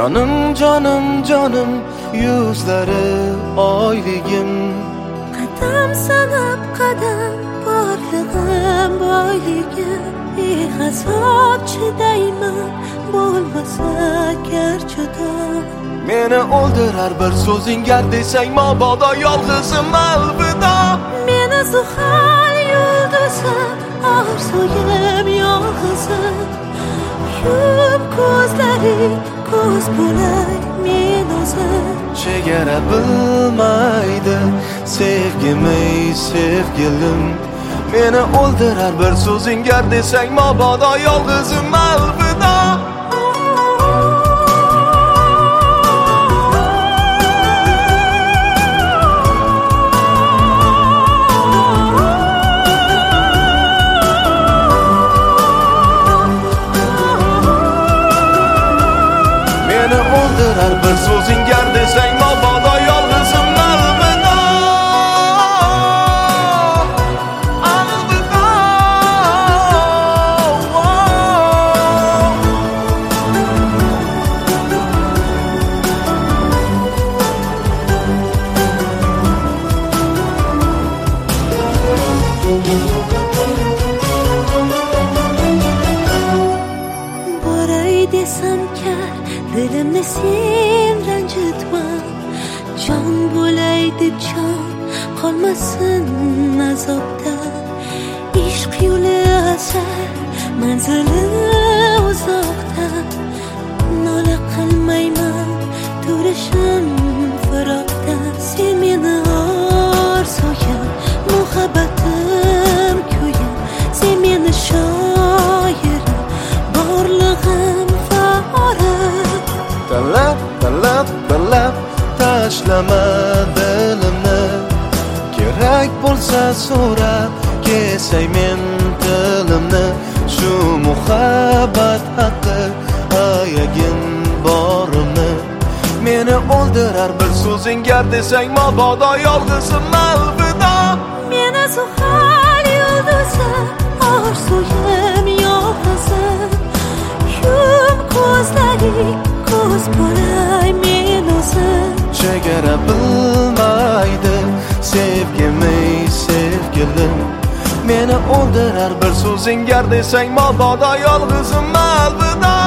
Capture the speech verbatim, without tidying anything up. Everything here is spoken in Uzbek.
Canım canım canım yuzlari oyligim. Qadam sanab qadam borlig'im boyligim. Behisob chidayman bo'lmasa gar judo. Meni o'ldirar bir so'zing gar desang mabodo yolg'izim alvido. Meni zuhal yulduzim orzuyim yolg'izim. Yum ko'zlaring ko'z bo'lay men o'zim. Chegara bilmaydi sevgimi sevgilim. Meni o'ldirar bir so'zing gar desang mabodo yolg'izim alvido. Meni o'ldirar bir so'zing gar desang mabodo yolg'izim alvido. Alvido. Boray desam kar dilimni sen ranjitma. Jon bo'lay deb jon qolmasin azobda. Ishq yo'li asar manzili uzoqda. Nola qilmayman turishim firoqda. Sen meni orzuyim muhabbatim kuyim. Sen meni shoirim borlig'im faorim. Talab talab talab tashlama dilimni. Kerak bo'lsa so'rab kesay men tilimni. Shu muhabbat haqqi ayagin borimni. Meni o'ldirar bir so'zing gar desang mabodo yolg'izim alvido. Meni zuhal yulduzim orzuyim yolg'izim. Yum ko'zlaring ko'z bo'lay men o'zim. Chegara bilmaydi sevgimi sevgilim. Meni o'ldirar bir so'zing gar desang mabodo yolg'izim alvido.